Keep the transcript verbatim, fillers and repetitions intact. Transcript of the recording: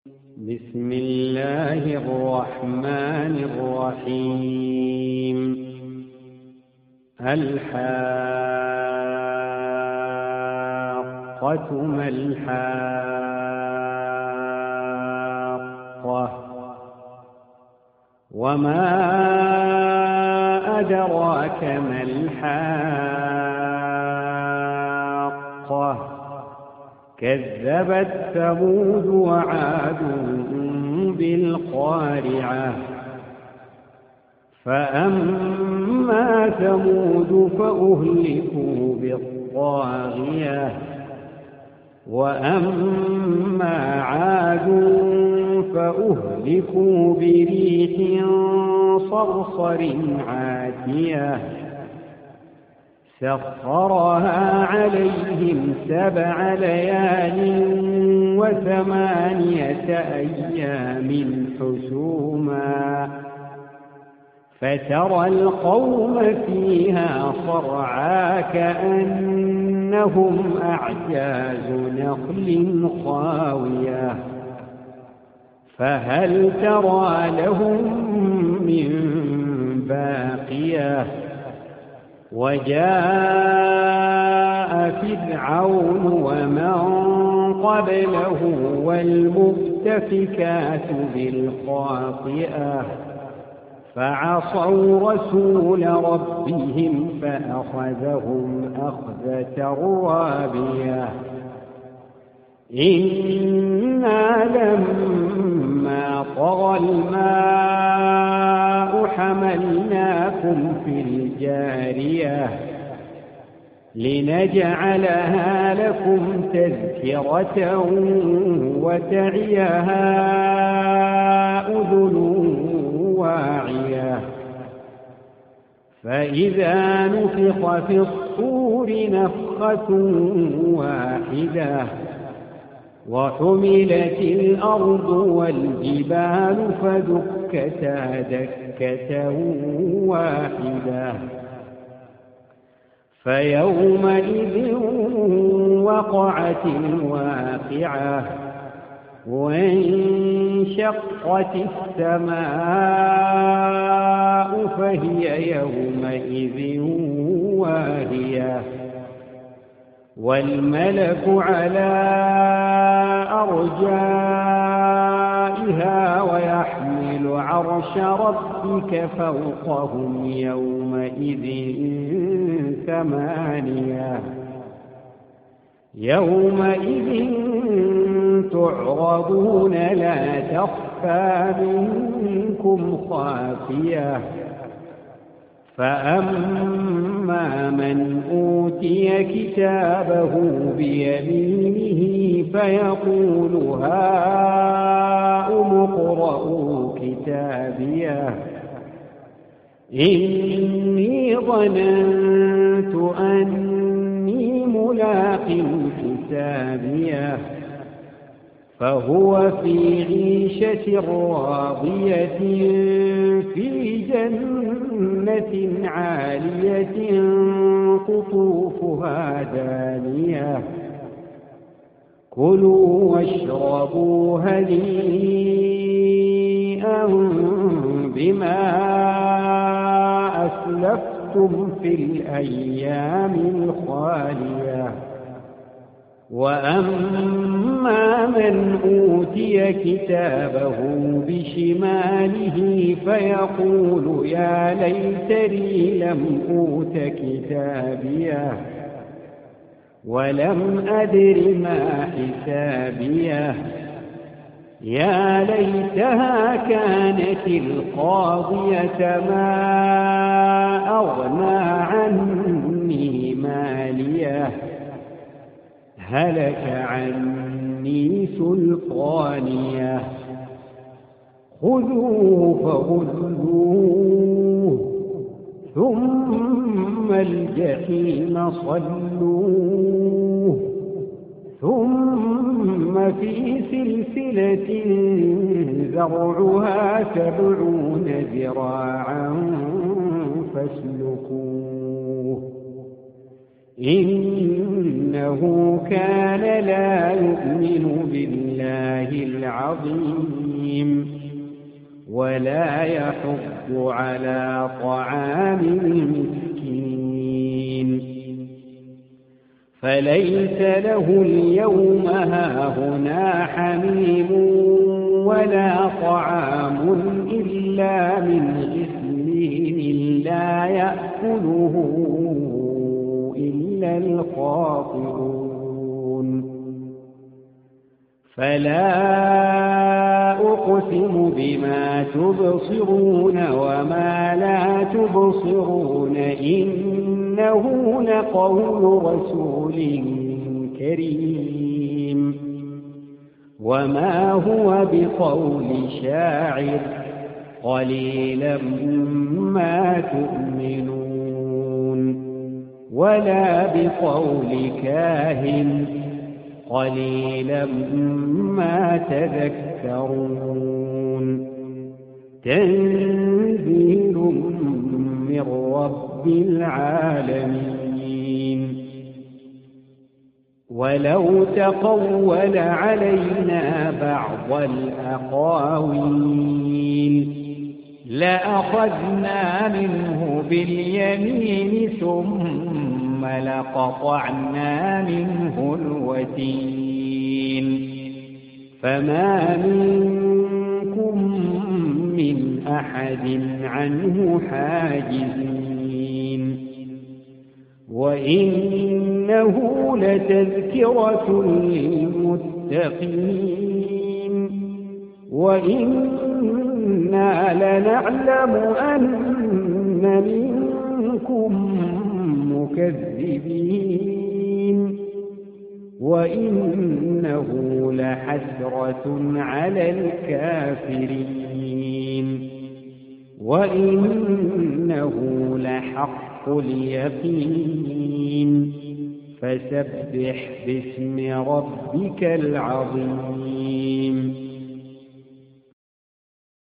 بسم الله الرحمن الرحيم. الحاقة ما الحاقة وما أدراك ما الحاقة كذبت ثمود وعاد بالقارعة فأما ثمود فأهلكوا بالطاغية وأما عاد فأهلكوا بريح صرصر عاتية سخرها عليهم سبع ليال وثمانية أيام حسوما فترى القوم فيها صرعى كأنهم أعجاز نخل خاوية فهل ترى لهم من باقية وجاء فرعون ومن قبله والمؤتفكات بالخاطئة فعصوا رسول ربهم فأخذهم أخذة رابية إنا لما طغى الماء حملناكم في الجارية لنجعلها لكم تذكرة وتعيها أذن واعية فإذا نفخ في الصور نفخة واحدة وحملت الأرض والجبال فدكتا دكة واحدة فيومئذ وقعت الواقعة وانشقت السماء فهي يومئذ واهية والملك على أرجائها ويحمل عرش ربك فوقهم يومئذ ثمانية يومئذ تعرضون لا تخفى منكم خافية فأما من أوتي كتابه بيمينه فيقول هاؤم اقرءوا كتابيه إني ظننت أني ملاق حسابيه فهو في عيشة راضية في جنة عالية قطوفها دانية كلوا واشربوا هنيئا بما أسلفتم في الأيام الخالية وأما من أوتي كتابه بشماله فيقول يا ليتني لم أوت كتابيه ولم أدر ما حسابيه يا ليتها كانت القاضية ما أغنى عني ماليه هلك عني سلطانيه خذوه فغلوه ثم الجحيم صلوه ثم في سلسلة ذرعها سبعون ذراعا فاسلكوه إنه كان لا يؤمن بالله العظيم ولا يحض على طعام المسكين فليس له اليوم هاهنا حميم ولا طعام إلا من غسلين لا يأكله إلا الخاطئون فلا أقسم بما تبصرون وما لا تبصرون إنه لقول رسول كريم وما هو بقول شاعر قليلا ما تؤمنون ولا بقول كاهن قليلا ما تذكرون تنزيل من رب العالمين ولو تقول علينا بعض الأقاويل لأخذنا منه باليمين ثم لقطعنا منه الوتين فما منكم من أحد عنه حاجزين وإنه لتذكرة للمتقين وإنا لنعلم أن منكم مكذبين وإنه لحسرة على الكافرين وإنه لحق اليقين فسبح باسم ربك العظيم.